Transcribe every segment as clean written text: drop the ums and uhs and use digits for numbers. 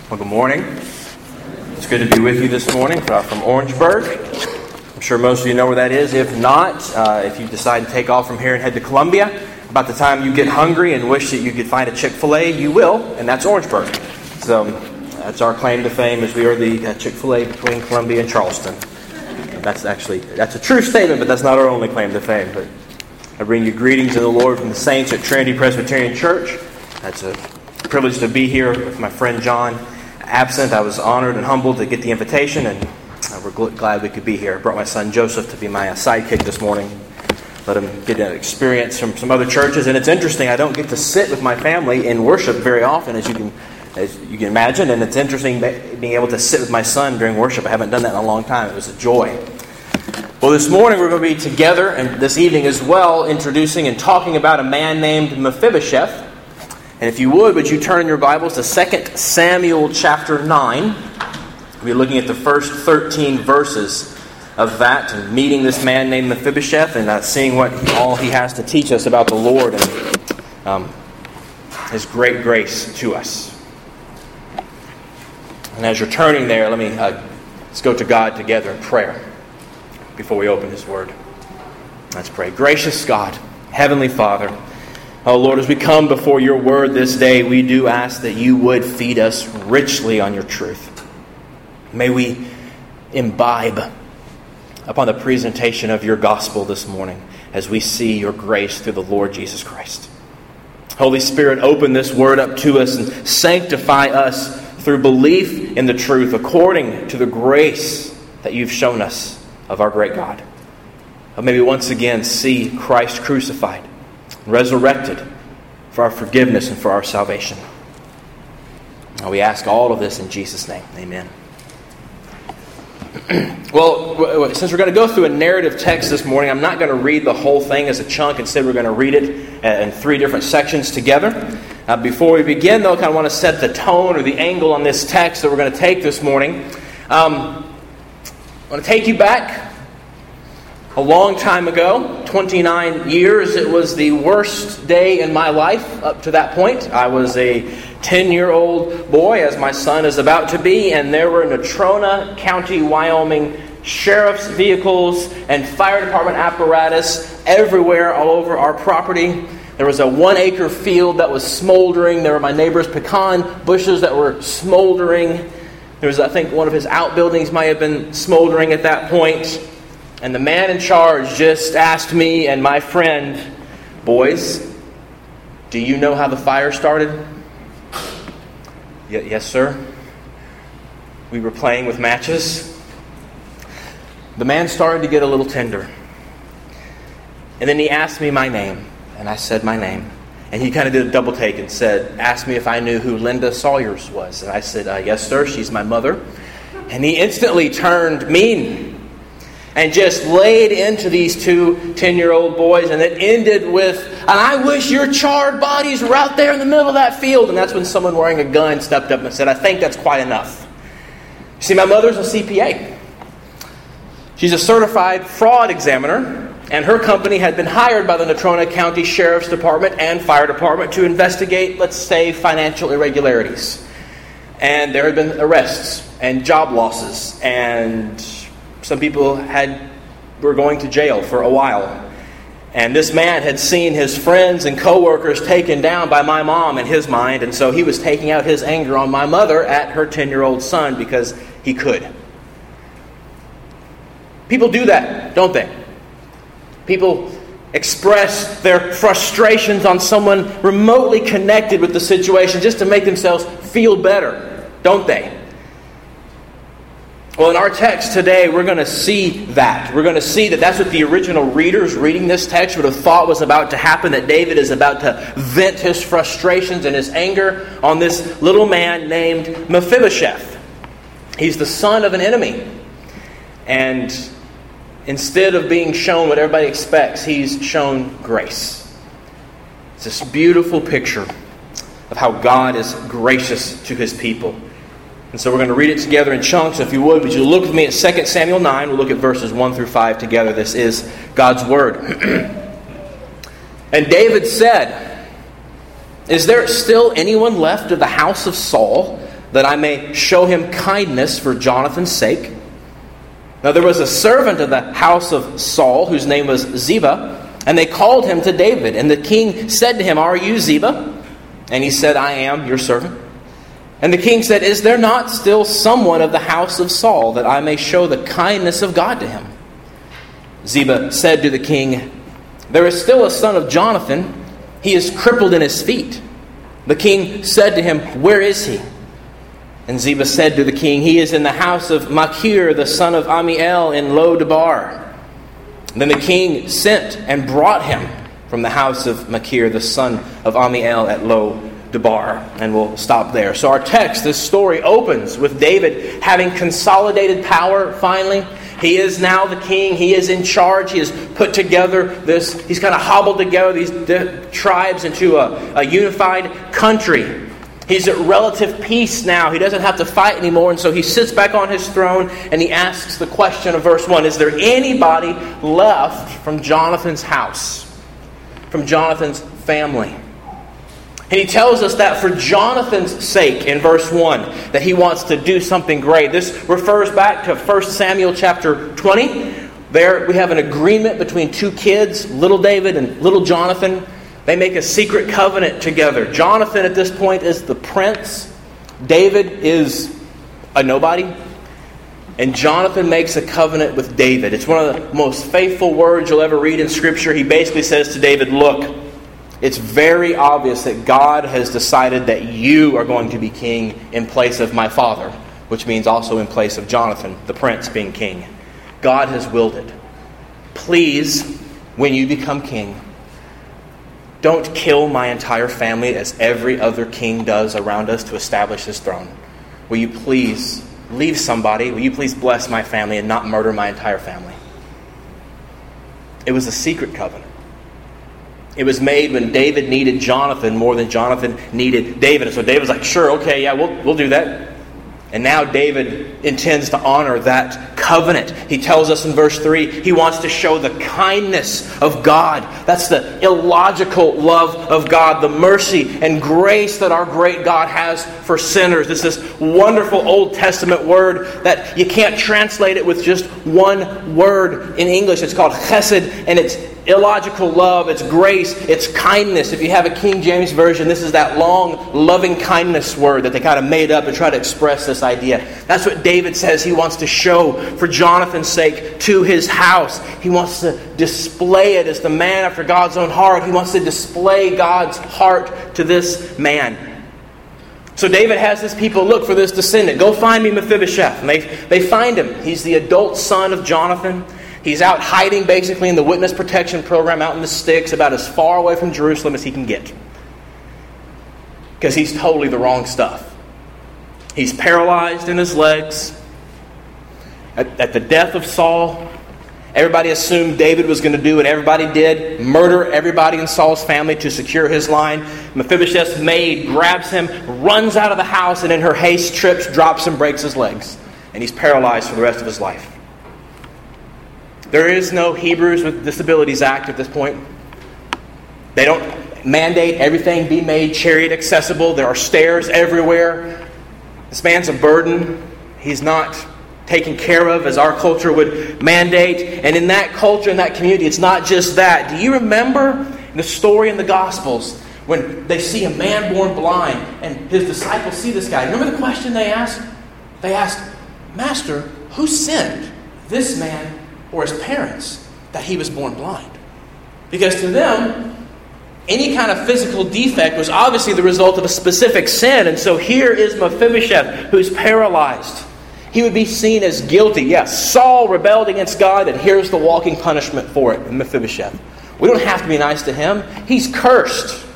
Well, good morning. It's good to be with you this morning from Orangeburg. I'm sure most of you know where that is. If not, if you decide to take off from here and head to Columbia, about the time you get hungry and wish that you could find a Chick-fil-A, you will, and that's Orangeburg. So that's our claim to fame, as we are the Chick-fil-A between Columbia and Charleston. That's a true statement, but that's not our only claim to fame. But I bring you greetings in the Lord from the saints at Trinity Presbyterian Church. That's a privilege to be here with my friend John. Absent, I was honored and humbled to get the invitation, and we're glad we could be here. I brought my son Joseph to be my sidekick this morning. Let him get an experience from some other churches. And it's interesting, I don't get to sit with my family in worship very often, as you can imagine. And it's interesting being able to sit with my son during worship. I haven't done that in a long time. It was a joy. Well, this morning we're going to be together, and this evening as well, introducing and talking about a man named Mephibosheth. And if you would you turn your Bibles to 2 Samuel chapter 9. We'll be looking at the first 13 verses of that and meeting this man named Mephibosheth and seeing what all he has to teach us about the Lord and His great grace to us. And as you're turning there, let's go to God together in prayer before we open His Word. Let's pray. Gracious God, Heavenly Father, oh Lord, as we come before your word this day, we do ask that you would feed us richly on your truth. May we imbibe upon the presentation of your gospel this morning as we see your grace through the Lord Jesus Christ. Holy Spirit, open this word up to us and sanctify us through belief in the truth according to the grace that you've shown us of our great God. May we once again see Christ crucified, resurrected for our forgiveness and for our salvation. And we ask all of this in Jesus' name. Amen. Well, since we're going to go through a narrative text this morning, I'm not going to read the whole thing as a chunk. Instead, we're going to read it in 3 different sections together. Before we begin, though, I kind of want to set the tone or the angle on this text that we're going to take this morning. I want to take you back a long time ago, 29 years. It was the worst day in my life up to that point. I was a 10-year-old boy, as my son is about to be, and there were Natrona County, Wyoming sheriff's vehicles and fire department apparatus everywhere all over our property. There was a 1-acre field that was smoldering. There were my neighbor's pecan bushes that were smoldering. There was, I think, one of his outbuildings might have been smoldering at that point. And the man in charge just asked me and my friend, "Boys, do you know how the fire started?" Yes, sir. We were playing with matches. The man started to get a little tender. And then he asked me my name. And I said my name. And he kind of did a double take and asked me if I knew who Linda Sawyers was. And I said, "Yes, sir, she's my mother." And he instantly turned mean and just laid into these 2 10-year-old boys. And it ended with, "And I wish your charred bodies were out there in the middle of that field." And that's when someone wearing a gun stepped up and said, "I think that's quite enough." See, my mother's a CPA. She's a certified fraud examiner. And her company had been hired by the Natrona County Sheriff's Department and Fire Department to investigate, let's say, financial irregularities. And there had been arrests and job losses, and some people were going to jail for a while. And this man had seen his friends and coworkers taken down by my mom in his mind, and so he was taking out his anger on my mother at her 10-year-old son because he could. People do that, don't they? People express their frustrations on someone remotely connected with the situation just to make themselves feel better, don't they? Well, in our text today, we're going to see that. We're going to see that that's what the original readers reading this text would have thought was about to happen, that David is about to vent his frustrations and his anger on this little man named Mephibosheth. He's the son of an enemy. And instead of being shown what everybody expects, he's shown grace. It's this beautiful picture of how God is gracious to His people. And so we're going to read it together in chunks. If you would you look with me at 2 Samuel 9. We'll look at verses 1 through 5 together. This is God's Word. And David said, "Is there still anyone left of the house of Saul that I may show him kindness for Jonathan's sake. Now there was a servant of the house of Saul, whose name was Ziba, and they called him to David. And the king said to him, Are you Ziba? And he said, I am your servant. And the king said, Is there not still someone of the house of Saul, that I may show the kindness of God to him? Ziba said to the king, There is still a son of Jonathan. He is crippled in his feet. The king said to him, Where is he? And Ziba said to the king, He is in the house of Machir, the son of Amiel, in Lo-debar. Then the king sent and brought him from the house of Machir, the son of Amiel, at Lo-debar. And we'll stop there. So our text, this story, opens with David having consolidated power finally. He is now the king. He is in charge. He has put together this, he's kind of hobbled together these tribes into a unified country. He's at relative peace now. He doesn't have to fight anymore. And so he sits back on his throne and he asks the question of verse 1. Is there anybody left from Jonathan's house? From Jonathan's family? And he tells us that for Jonathan's sake in verse 1, that he wants to do something great. This refers back to 1 Samuel chapter 20. There we have an agreement between two kids, little David and little Jonathan. They make a secret covenant together. Jonathan at this point is the prince. David is a nobody. And Jonathan makes a covenant with David. It's one of the most faithful words you'll ever read in Scripture. He basically says to David, Look, it's very obvious that God has decided that you are going to be king in place of my father, which means also in place of Jonathan, the prince, being king. God has willed it. Please, when you become king, don't kill my entire family as every other king does around us to establish his throne. Will you please leave somebody? Will you please bless my family and not murder my entire family? It was a secret covenant. It was made when David needed Jonathan more than Jonathan needed David. And so David's like, sure, okay, yeah, we'll do that. And now David intends to honor that covenant. He tells us in verse 3, he wants to show the kindness of God. That's the illogical love of God, the mercy and grace that our great God has for sinners. It's this wonderful Old Testament word that you can't translate it with just one word in English. It's called chesed, and it's illogical love, it's grace, it's kindness. If you have a King James Version, this is that long, loving kindness word that they kind of made up to try to express this idea. That's what David says he wants to show for Jonathan's sake to his house. He wants to display it as the man after God's own heart. He wants to display God's heart to this man. So David has his people look for this descendant. Go find me Mephibosheth. And they find him. He's the adult son of Jonathan. He's out hiding basically in the witness protection program out in the sticks, about as far away from Jerusalem as he can get. Because he's totally the wrong stuff. He's paralyzed in his legs. At the death of Saul, everybody assumed David was going to do what everybody did, murder everybody in Saul's family to secure his line. Mephibosheth's maid grabs him, runs out of the house, and in her haste trips, drops and breaks his legs. And he's paralyzed for the rest of his life. There is no Hebrews with Disabilities Act at this point. They don't mandate everything be made chariot accessible. There are stairs everywhere. This man's a burden. He's not taken care of as our culture would mandate. And in that culture, in that community, it's not just that. Do you remember the story in the Gospels when they see a man born blind and his disciples see this guy? Remember the question they asked? They asked, Master, who sinned, this man or his parents, that he was born blind? Because to them, any kind of physical defect was obviously the result of a specific sin. And so here is Mephibosheth, who's paralyzed. He would be seen as guilty. Yes, Saul rebelled against God, and here's the walking punishment for it in Mephibosheth. We don't have to be nice to him. He's cursed.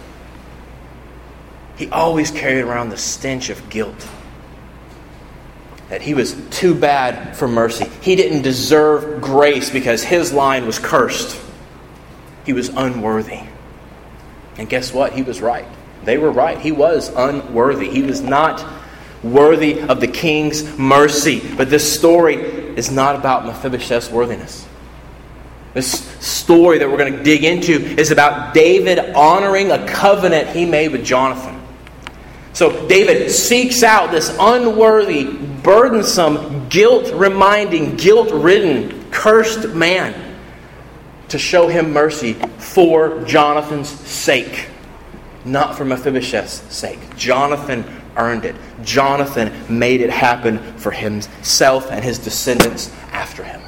He always carried around the stench of guilt. That he was too bad for mercy. He didn't deserve grace because his line was cursed. He was unworthy. And guess what? He was right. They were right. He was unworthy. He was not worthy of the king's mercy. But this story is not about Mephibosheth's worthiness. This story that we're going to dig into is about David honoring a covenant he made with Jonathan. So David seeks out this unworthy, burdensome, guilt-reminding, guilt-ridden, cursed man to show him mercy for Jonathan's sake, not for Mephibosheth's sake. Jonathan earned it. Jonathan made it happen for himself and his descendants after him.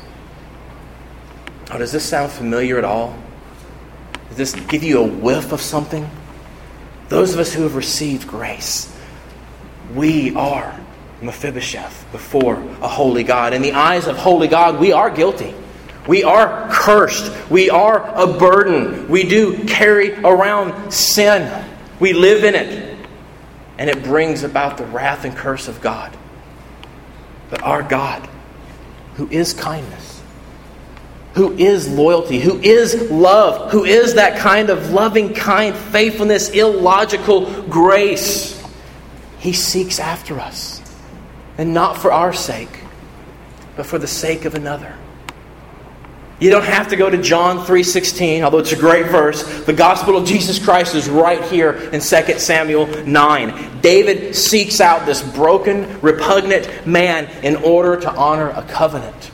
Oh, does this sound familiar at all? Does this give you a whiff of something? Those of us who have received grace, we are Mephibosheth before a holy God. In the eyes of holy God, we are guilty. We are cursed. We are a burden. We do carry around sin. We live in it. And it brings about the wrath and curse of God. But our God, who is kindness, who is loyalty, who is love, who is that kind of loving, kind faithfulness, illogical grace, He seeks after us. And not for our sake, but for the sake of another. You don't have to go to John 3:16, although it's a great verse. The gospel of Jesus Christ is right here in 2 Samuel 9. David seeks out this broken, repugnant man in order to honor a covenant.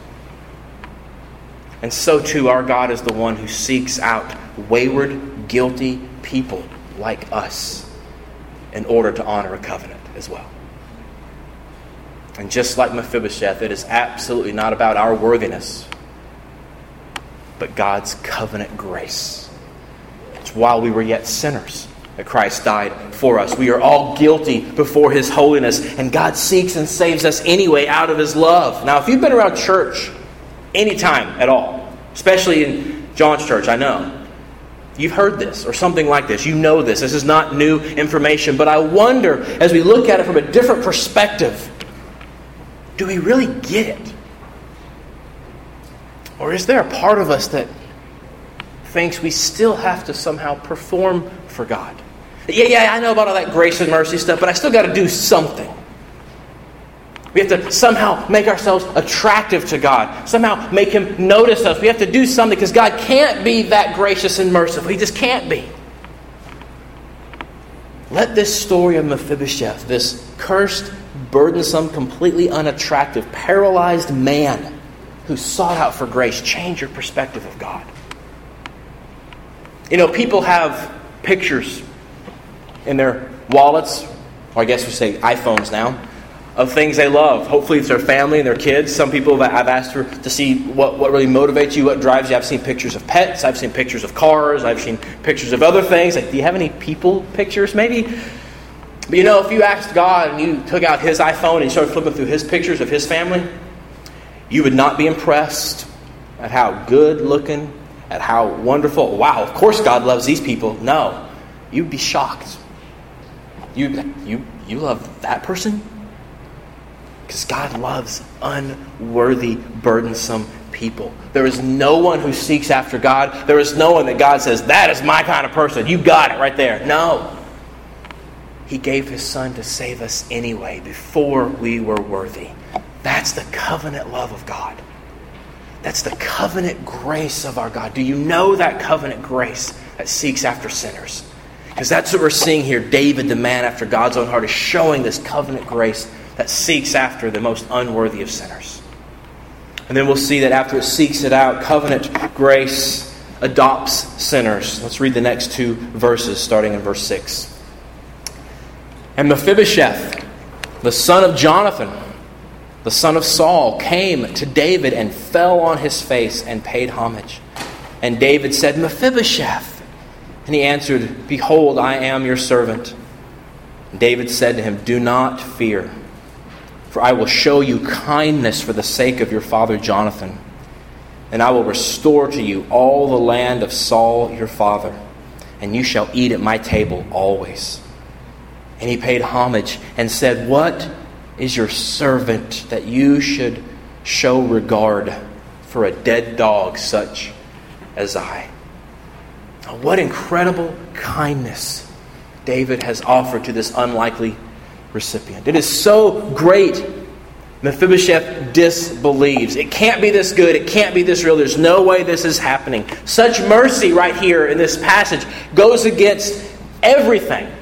And so too our God is the one who seeks out wayward, guilty people like us in order to honor a covenant as well. And just like Mephibosheth, it is absolutely not about our worthiness, but God's covenant grace. It's while we were yet sinners that Christ died for us. We are all guilty before His holiness, and God seeks and saves us anyway out of His love. Now, if you've been around church any time at all, especially in John's church, I know, you've heard this or something like this. You know this. This is not new information. But I wonder, as we look at it from a different perspective, do we really get it? Or is there a part of us that thinks we still have to somehow perform for God? Yeah, I know about all that grace and mercy stuff, but I still got to do something. We have to somehow make ourselves attractive to God. Somehow make Him notice us. We have to do something because God can't be that gracious and merciful. He just can't be. Let this story of Mephibosheth, this cursed, burdensome, completely unattractive, paralyzed man who sought out for grace, change your perspective of God. You know, people have pictures in their wallets, or I guess we say iPhones now, of things they love. Hopefully it's their family and their kids. Some people I've asked to see what really motivates you, what drives you. I've seen pictures of pets. I've seen pictures of cars. I've seen pictures of other things. Like, do you have any people pictures maybe? But you know, if you asked God and you took out His iPhone and you started flipping through His pictures of His family, you would not be impressed at how good looking, at how wonderful. Wow, of course God loves these people. No, you'd be shocked. You love that person? Because God loves unworthy, burdensome people. There is no one who seeks after God. There is no one that God says, that is my kind of person. You got it right there. No. He gave His Son to save us anyway, before we were worthy. That's the covenant love of God. That's the covenant grace of our God. Do you know that covenant grace that seeks after sinners? Because that's what we're seeing here. David, the man after God's own heart, is showing this covenant grace that seeks after the most unworthy of sinners. And then we'll see that after it seeks it out, covenant grace adopts sinners. Let's read the next two verses, starting in verse 6. And Mephibosheth, the son of Jonathan, the son of Saul, came to David and fell on his face and paid homage. And David said, Mephibosheth. And he answered, Behold, I am your servant. And David said to him, Do not fear, for I will show you kindness for the sake of your father Jonathan. And I will restore to you all the land of Saul your father, and you shall eat at my table always. And he paid homage and said, What is your servant that you should show regard for a dead dog such as I? Now, what incredible kindness David has offered to this unlikely recipient. It is so great, Mephibosheth disbelieves. It can't be this good. It can't be this real. There's no way this is happening. Such mercy right here in this passage goes against everything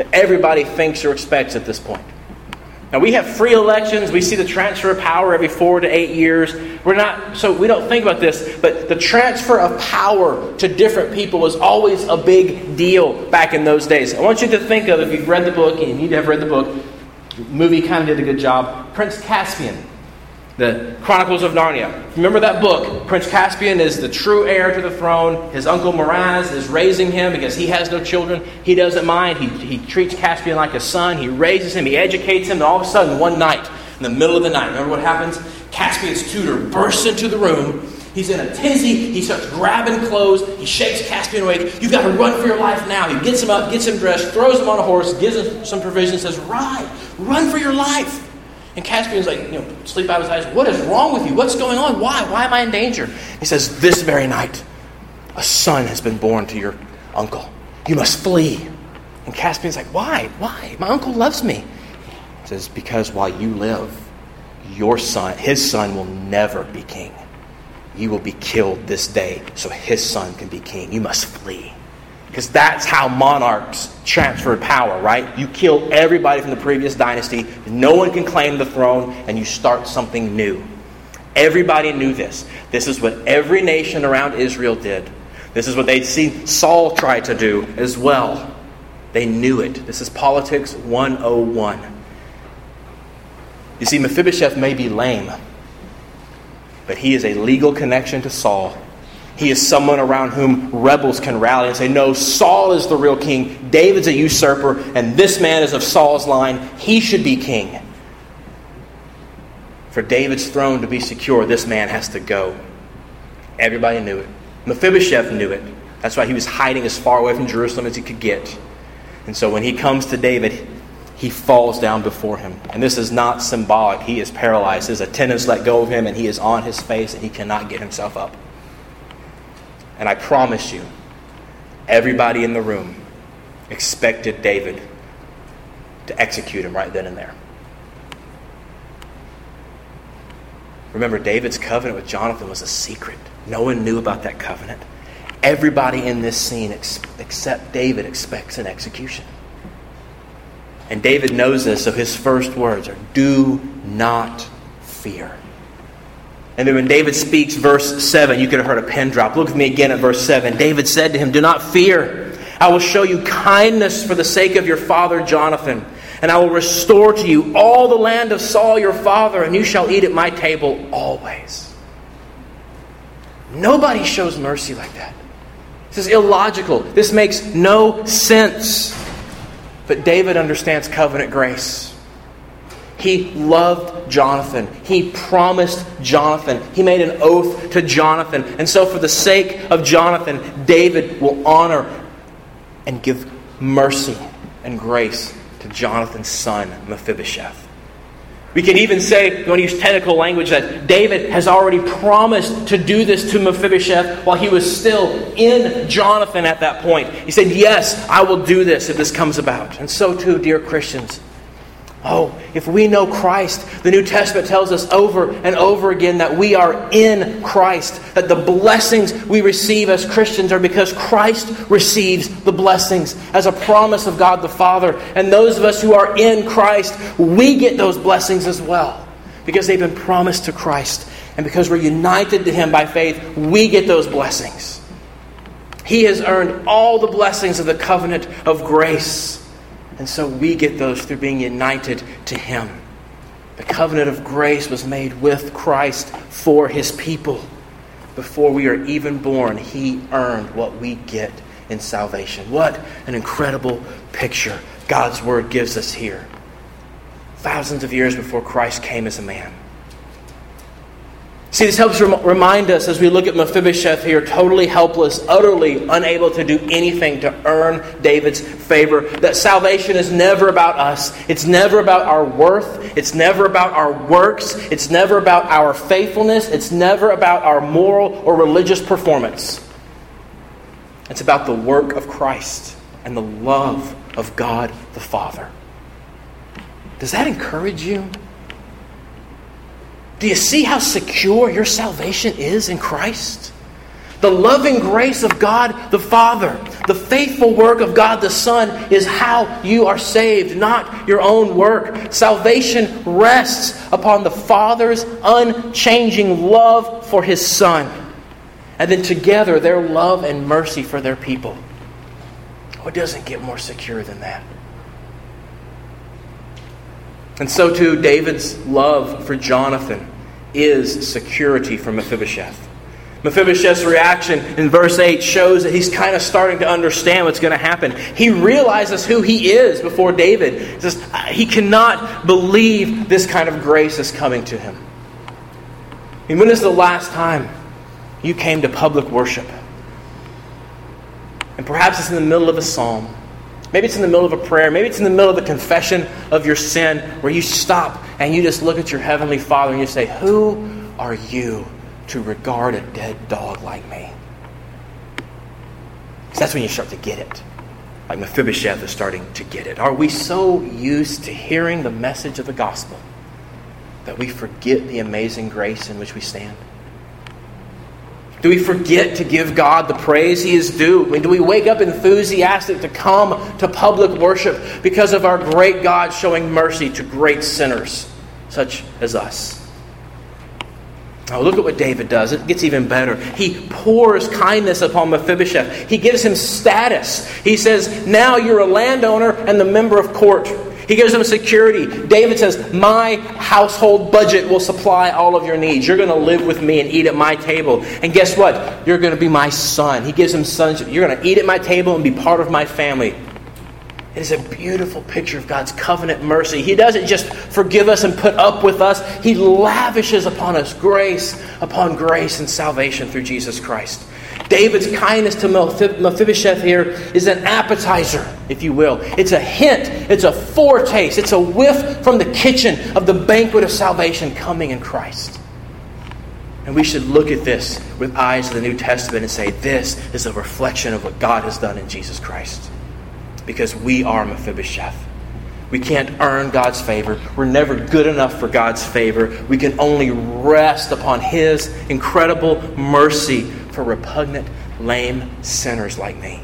that everybody thinks or expects at this point. Now, we have free elections. We see the transfer of power every 4 to 8 years. So we don't think about this, but the transfer of power to different people was always a big deal back in those days. I want you to think of, if you've read the book, and you need to have read the book, the movie kind of did a good job, Prince Caspian, the Chronicles of Narnia. Remember that book? Prince Caspian is the true heir to the throne. His uncle Miraz is raising him because he has no children. He doesn't mind. He treats Caspian like a son. He raises him. He educates him. And all of a sudden, one night, in the middle of the night, remember what happens? Caspian's tutor bursts into the room. He's in a tizzy. He starts grabbing clothes. He shakes Caspian awake. You've got to run for your life now. He gets him up, gets him dressed, throws him on a horse, gives him some provisions, says, run for your life. And Caspian's like, sleep out of his eyes. What is wrong with you? What's going on? Why? Why am I in danger? He says, this very night, a son has been born to your uncle. You must flee. And Caspian's like, why? Why? My uncle loves me. He says, because while you live, his son will never be king. You will be killed this day so his son can be king. You must flee. Because that's how monarchs transferred power, right? You kill everybody from the previous dynasty. No one can claim the throne, and you start something new. Everybody knew this. This is what every nation around Israel did. This is what they'd seen Saul try to do as well. They knew it. This is Politics 101. You see, Mephibosheth may be lame, but he is a legal connection to Saul. He is someone around whom rebels can rally and say, no, Saul is the real king. David's a usurper, and this man is of Saul's line. He should be king. For David's throne to be secure, this man has to go. Everybody knew it. Mephibosheth knew it. That's why he was hiding as far away from Jerusalem as he could get. And so when he comes to David, he falls down before him. And this is not symbolic. He is paralyzed. His attendants let go of him, and he is on his face, and he cannot get himself up. And I promise you, everybody in the room expected David to execute him right then and there. Remember, David's covenant with Jonathan was a secret. No one knew about that covenant. Everybody in this scene except David expects an execution. And David knows this, so his first words are, do not fear. And then when David speaks, verse 7, you could have heard a pin drop. Look with me again at verse 7. David said to him, do not fear. I will show you kindness for the sake of your father Jonathan. And I will restore to you all the land of Saul your father, and you shall eat at my table always. Nobody shows mercy like that. This is illogical. This makes no sense. But David understands covenant grace. He loved Jonathan. He promised Jonathan. He made an oath to Jonathan. And so for the sake of Jonathan, David will honor and give mercy and grace to Jonathan's son, Mephibosheth. We can even say, you want to use technical language, that David has already promised to do this to Mephibosheth while he was still in Jonathan at that point. He said, yes, I will do this if this comes about. And so too, dear Christians, if we know Christ, the New Testament tells us over and over again that we are in Christ, that the blessings we receive as Christians are because Christ receives the blessings as a promise of God the Father. And those of us who are in Christ, we get those blessings as well because they've been promised to Christ. And because we're united to Him by faith, we get those blessings. He has earned all the blessings of the covenant of grace. And so we get those through being united to Him. The covenant of grace was made with Christ for His people. Before we are even born, He earned what we get in salvation. What an incredible picture God's Word gives us here. Thousands of years before Christ came as a man. See, this helps remind us as we look at Mephibosheth here, totally helpless, utterly unable to do anything to earn David's favor, that salvation is never about us. It's never about our worth. It's never about our works. It's never about our faithfulness. It's never about our moral or religious performance. It's about the work of Christ and the love of God the Father. Does that encourage you? Do you see how secure your salvation is in Christ? The loving grace of God the Father, The faithful work of God the Son is how you are saved, not your own work. Salvation rests upon the Father's unchanging love for His Son. And then together, their love and mercy for their people. Oh, it doesn't get more secure than that. And so too, David's love for Jonathan is security for Mephibosheth. Mephibosheth's reaction in verse 8 shows that he's kind of starting to understand what's going to happen. He realizes who he is before David. He says he cannot believe this kind of grace is coming to him. I mean, when is the last time you came to public worship? And perhaps it's in the middle of a psalm. Maybe it's in the middle of a prayer. Maybe it's in the middle of a confession of your sin where you stop and you just look at your Heavenly Father and you say, who are you to regard a dead dog like me? So that's when you start to get it. Like Mephibosheth is starting to get it. Are we so used to hearing the message of the gospel that we forget the amazing grace in which we stand? Do we forget to give God the praise He is due? I mean, do we wake up enthusiastic to come to public worship because of our great God showing mercy to great sinners such as us? Now look at what David does. It gets even better. He pours kindness upon Mephibosheth. He gives him status. He says, now you're a landowner and the member of court. He gives him security. David says, my household budget will supply all of your needs. You're going to live with me and eat at my table. And guess what? You're going to be my son. He gives him sonship. You're going to eat at my table and be part of my family. It is a beautiful picture of God's covenant mercy. He doesn't just forgive us and put up with us. He lavishes upon us grace upon grace and salvation through Jesus Christ. David's kindness to Mephibosheth here is an appetizer, if you will. It's a hint. It's a foretaste. It's a whiff from the kitchen of the banquet of salvation coming in Christ. And we should look at this with eyes of the New Testament and say, this is a reflection of what God has done in Jesus Christ. Because we are Mephibosheth. We can't earn God's favor. We're never good enough for God's favor. We can only rest upon His incredible mercy for repugnant, lame sinners like me.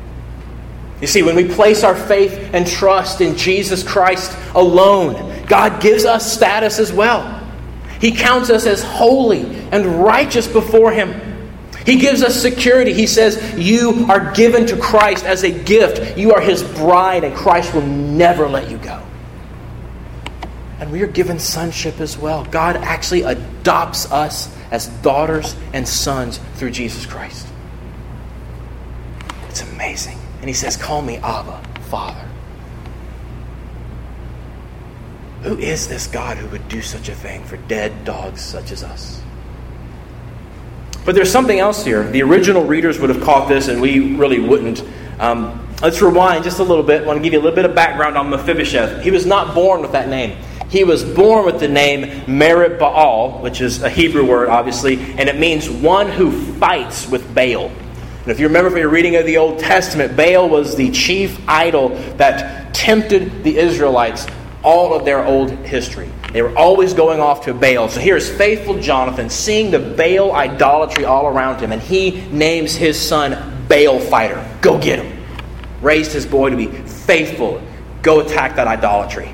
You see, when we place our faith and trust in Jesus Christ alone, God gives us status as well. He counts us as holy and righteous before Him. He gives us security. He says, you are given to Christ as a gift. You are His bride, and Christ will never let you go. And we are given sonship as well. God actually adopts us as daughters and sons through Jesus Christ. It's amazing. And He says, call me Abba, Father. Who is this God who would do such a thing for dead dogs such as us? But there's something else here. The original readers would have caught this, and we really wouldn't. Let's rewind just a little bit. I want to give you a little bit of background on Mephibosheth. He was not born with that name. He was born with the name Merib-Baal, which is a Hebrew word, obviously, and it means one who fights with Baal. And if you remember from your reading of the Old Testament, Baal was the chief idol that tempted the Israelites all of their old history. They were always going off to Baal. So here's faithful Jonathan seeing the Baal idolatry all around him, and he names his son Baal Fighter. Go get him. Raised his boy to be faithful. Go attack that idolatry.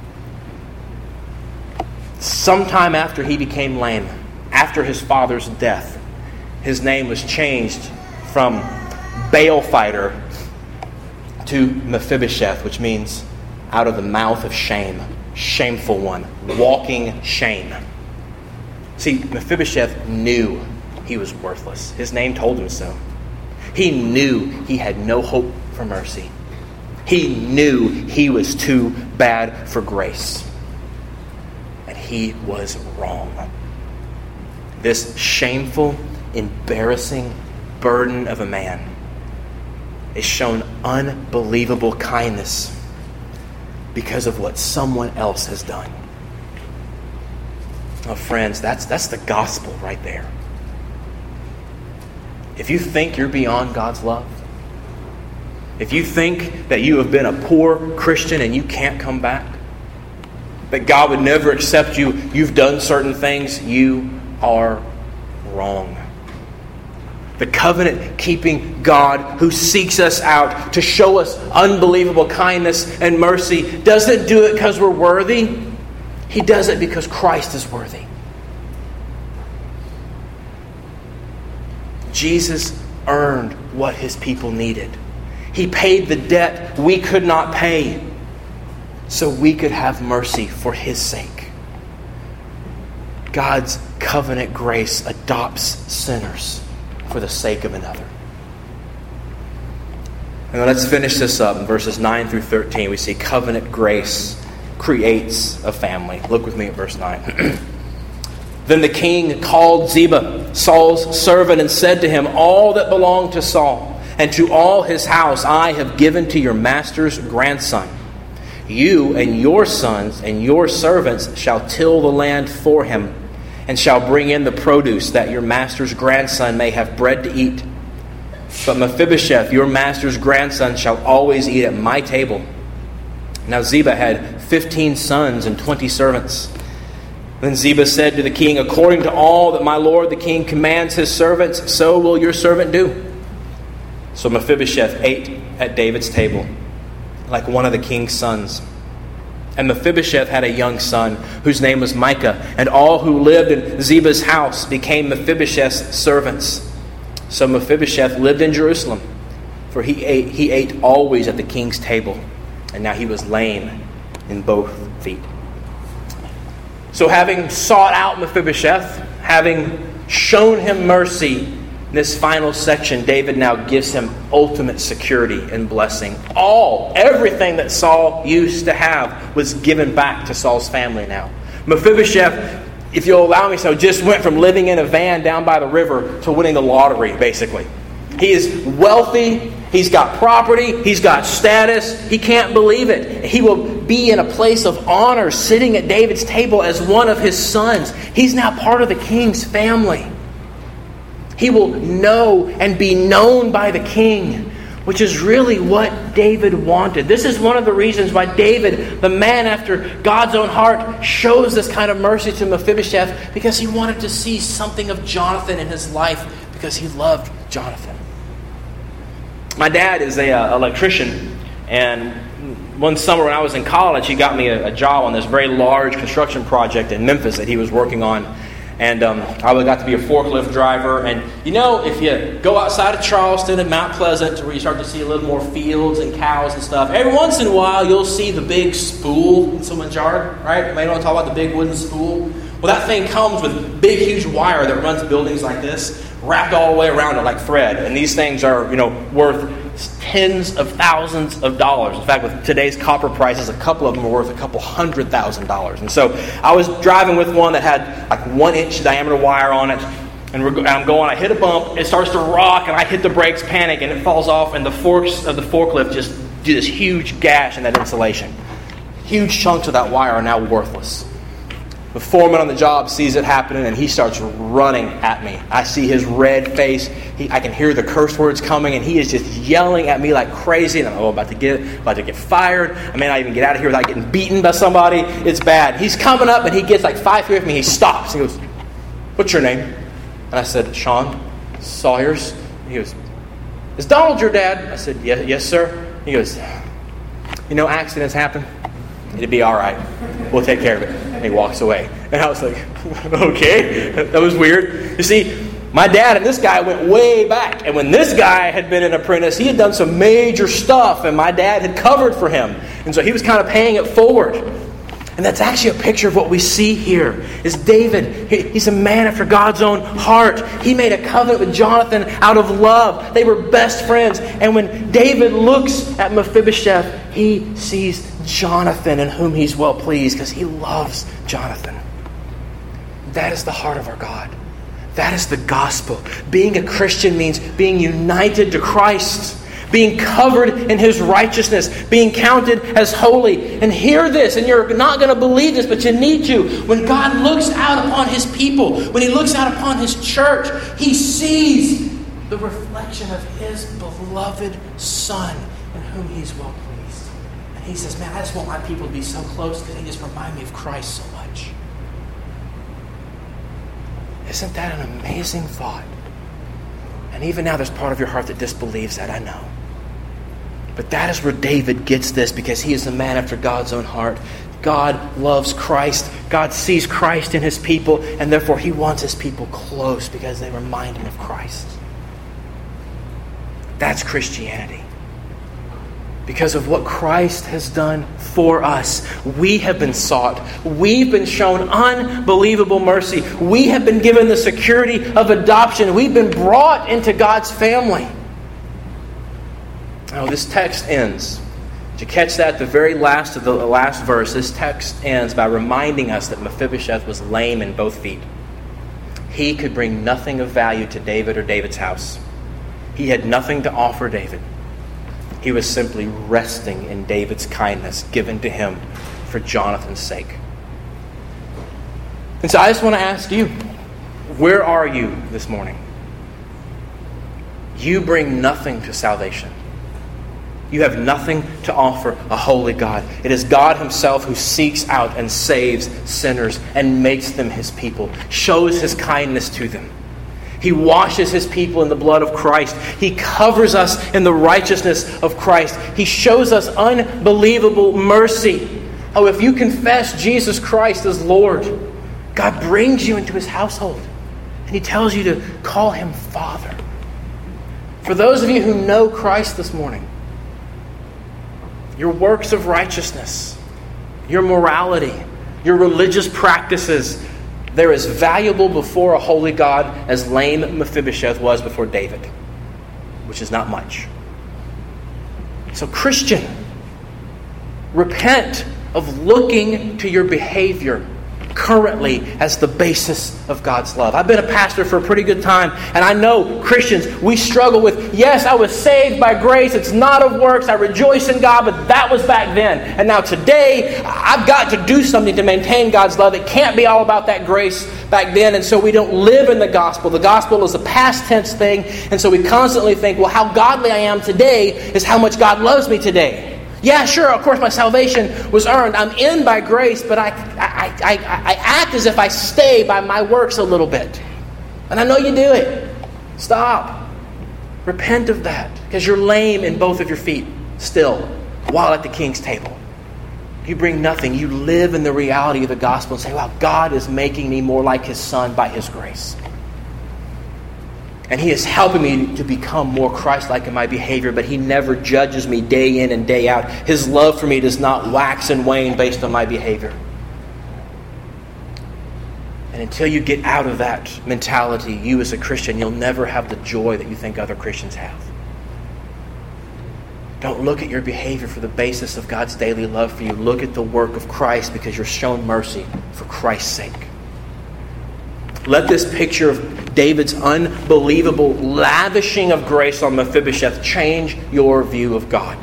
Sometime after he became lame, after his father's death, his name was changed from Baal Fighter to Mephibosheth, which means out of the mouth of shame. Shameful one. Walking shame. See, Mephibosheth knew he was worthless. His name told him so. He knew he had no hope for mercy. He knew he was too bad for grace. And he was wrong. This shameful, embarrassing burden of a man is shown unbelievable kindness because of what someone else has done. Oh, friends, that's the gospel right there. If you think you're beyond God's love, if you think that you have been a poor Christian and you can't come back, that God would never accept you, you've done certain things, you are wrong. The covenant-keeping God who seeks us out to show us unbelievable kindness and mercy doesn't do it because we're worthy. He does it because Christ is worthy. Jesus earned what his people needed. He paid the debt we could not pay so we could have mercy for his sake. God's covenant grace adopts sinners for the sake of another. And let's finish this up in verses 9 through 13. We see covenant grace creates a family. Look with me at verse 9. Then the king called Ziba, Saul's servant, and said to him, all that belonged to Saul and to all his house I have given to your master's grandson. You and your sons and your servants shall till the land for him, and shall bring in the produce, that your master's grandson may have bread to eat. But Mephibosheth, your master's grandson, shall always eat at my table. Now Ziba had 15 sons and 20 servants. Then Ziba said to the king, according to all that my lord the king commands his servants, so will your servant do. So Mephibosheth ate at David's table, like one of the king's sons. And Mephibosheth had a young son, whose name was Micah, and all who lived in Ziba's house became Mephibosheth's servants. So Mephibosheth lived in Jerusalem, for he ate always at the king's table, and now he was lame in both feet. So having sought out Mephibosheth, having shown him mercy, in this final section, David now gives him ultimate security and blessing. Everything that Saul used to have was given back to Saul's family now. Mephibosheth, if you'll allow me so, just went from living in a van down by the river to winning the lottery, basically. He is wealthy. He's got property. He's got status. He can't believe it. He will be in a place of honor sitting at David's table as one of his sons. He's now part of the king's family. He will know and be known by the king, which is really what David wanted. This is one of the reasons why David, the man after God's own heart, shows this kind of mercy to Mephibosheth, because he wanted to see something of Jonathan in his life, because he loved Jonathan. My dad is an electrician, and one summer when I was in college, he got me a job on this very large construction project in Memphis that he was working on. And I got to be a forklift driver. And you know, if you go outside of Charleston and Mount Pleasant to where you start to see a little more fields and cows and stuff, every once in a while you'll see the big spool in someone's yard, right? You may want to talk about the big wooden spool. Well, that thing comes with big, huge wire that runs buildings like this, wrapped all the way around it like thread. And these things are, worth tens of thousands of dollars. In fact, with today's copper prices, a couple of them are worth a couple $100,000. And so I was driving with one that had like 1-inch diameter wire on it. And I'm going, I hit a bump, it starts to rock, and I hit the brakes, panic, and it falls off, and the forks of the forklift just do this huge gash in that insulation. Huge chunks of that wire are now worthless. The foreman on the job sees it happening, and he starts running at me. I see his red face. I can hear the curse words coming, and he is just yelling at me like crazy. And I'm about to get fired. I may not even get out of here without getting beaten by somebody. It's bad. He's coming up, and he gets like 5 feet from me. He stops. He goes, "What's your name?" And I said, "Sean Sawyers." And he goes, "Is Donald your dad?" I said, Yes, sir." He goes, "Accidents happen. It'd be all right. We'll take care of it." And he walks away. And I was like, okay, that was weird. You see, my dad and this guy went way back. And when this guy had been an apprentice, he had done some major stuff, and my dad had covered for him. And so he was kind of paying it forward. And that's actually a picture of what we see here. Is David, he's a man after God's own heart. He made a covenant with Jonathan out of love. They were best friends. And when David looks at Mephibosheth, he sees Jonathan, in whom he's well pleased, because he loves Jonathan. That is the heart of our God. That is the gospel. Being a Christian means being united to Christ, being covered in His righteousness, being counted as holy. And hear this, and you're not going to believe this, but you need to. When God looks out upon His people, when He looks out upon His church, He sees the reflection of His beloved Son, in whom He's well pleased. And He says, man, I just want my people to be so close because they just remind me of Christ so much. Isn't that an amazing thought? And even now there's part of your heart that disbelieves that, I know. But that is where David gets this, because he is a man after God's own heart. God loves Christ. God sees Christ in his people, and therefore he wants his people close because they remind him of Christ. That's Christianity. Because of what Christ has done for us, we have been sought. We've been shown unbelievable mercy. We have been given the security of adoption. We've been brought into God's family. Now, this text ends. Did you catch that? The very last of the last verse, this text ends by reminding us that Mephibosheth was lame in both feet. He could bring nothing of value to David or David's house. He had nothing to offer David. He was simply resting in David's kindness given to him for Jonathan's sake. And so I just want to ask you, where are you this morning? You bring nothing to salvation. You have nothing to offer a holy God. It is God himself who seeks out and saves sinners and makes them his people, shows his kindness to them. He washes his people in the blood of Christ. He covers us in the righteousness of Christ. He shows us unbelievable mercy. Oh, if you confess Jesus Christ as Lord, God brings you into his household. And he tells you to call him Father. For those of you who know Christ this morning, your works of righteousness, your morality, your religious practices, they're as valuable before a holy God as lame Mephibosheth was before David, which is not much. So, Christian, repent of looking to your behavior currently as the basis of God's love. I've been a pastor for a pretty good time, and I know Christians, we struggle with, yes, I was saved by grace, it's not of works, I rejoice in God, but that was back then. And now today, I've got to do something to maintain God's love. It can't be all about that grace back then, and so we don't live in the gospel. The gospel is a past tense thing, and so we constantly think, well, how godly I am today is how much God loves me today. Yeah, sure, of course my salvation was earned. I'm in by grace, but I act as if I stay by my works a little bit. And I know you do it. Stop. Repent of that, because you're lame in both of your feet still while at the king's table. You bring nothing. You live in the reality of the gospel and say, wow, God is making me more like his son by his grace. And he is helping me to become more Christ-like in my behavior, but he never judges me day in and day out. His love for me does not wax and wane based on my behavior. And until you get out of that mentality, you as a Christian, you'll never have the joy that you think other Christians have. Don't look at your behavior for the basis of God's daily love for you. Look at the work of Christ, because you're shown mercy for Christ's sake. Let this picture of David's unbelievable lavishing of grace on Mephibosheth change your view of God.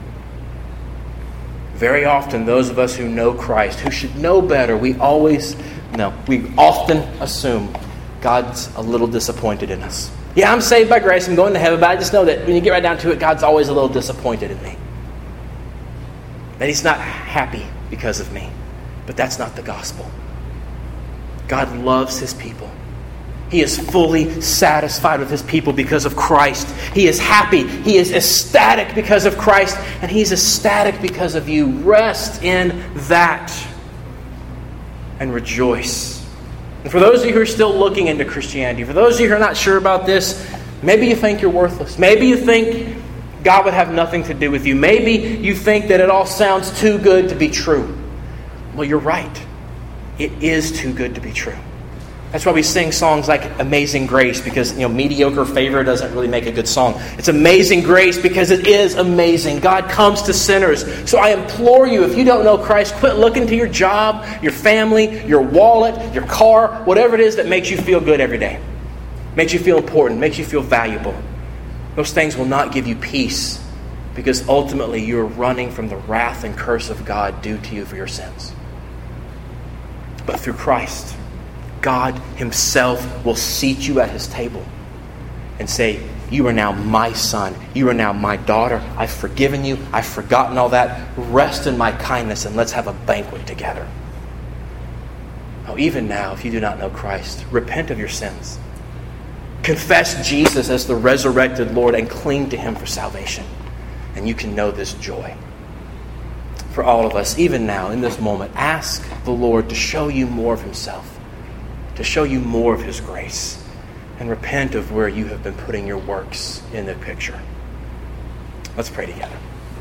Very often, those of us who know Christ, who should know better, we often assume God's a little disappointed in us. Yeah, I'm saved by grace, I'm going to heaven, but I just know that when you get right down to it, God's always a little disappointed in me. That he's not happy because of me. But that's not the gospel. God loves his people. He is fully satisfied with his people because of Christ. He is happy. He is ecstatic because of Christ. And he's ecstatic because of you. Rest in that and rejoice. And for those of you who are still looking into Christianity, for those of you who are not sure about this, maybe you think you're worthless. Maybe you think God would have nothing to do with you. Maybe you think that it all sounds too good to be true. Well, you're right. It is too good to be true. That's why we sing songs like Amazing Grace, because mediocre favor doesn't really make a good song. It's Amazing Grace because it is amazing. God comes to sinners. So I implore you, if you don't know Christ, quit looking to your job, your family, your wallet, your car, whatever it is that makes you feel good every day. Makes you feel important, makes you feel valuable. Those things will not give you peace, because ultimately you are running from the wrath and curse of God due to you for your sins. But through Christ, God himself will seat you at his table and say, you are now my son. You are now my daughter. I've forgiven you. I've forgotten all that. Rest in my kindness and let's have a banquet together. Oh, even now, if you do not know Christ, repent of your sins. Confess Jesus as the resurrected Lord and cling to Him for salvation. And you can know this joy. For all of us, even now, in this moment, ask the Lord to show you more of Himself, to show you more of His grace, and repent of where you have been putting your works in the picture. Let's pray together.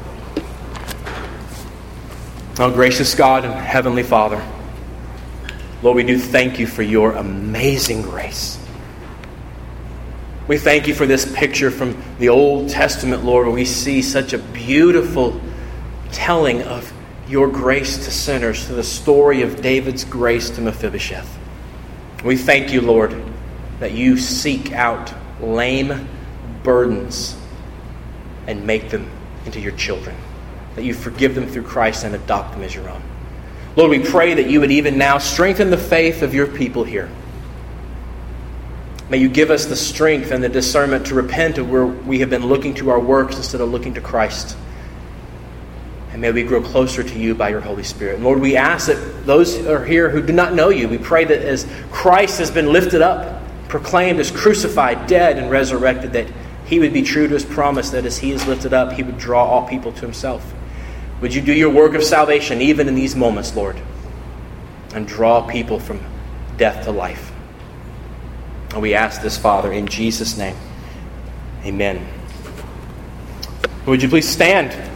Oh, gracious God and Heavenly Father, Lord, we do thank You for Your amazing grace. We thank You for this picture from the Old Testament, Lord, where we see such a beautiful telling of Your grace to sinners, to the story of David's grace to Mephibosheth. We thank You, Lord, that You seek out lame burdens and make them into Your children, that You forgive them through Christ and adopt them as Your own. Lord, we pray that You would even now strengthen the faith of Your people here. May You give us the strength and the discernment to repent of where we have been looking to our works instead of looking to Christ. And may we grow closer to You by Your Holy Spirit. And Lord, we ask that those who are here who do not know You, we pray that as Christ has been lifted up, proclaimed as crucified, dead, and resurrected, that He would be true to His promise that as He is lifted up, He would draw all people to Himself. Would You do Your work of salvation even in these moments, Lord, and draw people from death to life. And we ask this, Father, in Jesus' name. Amen. Would you please stand?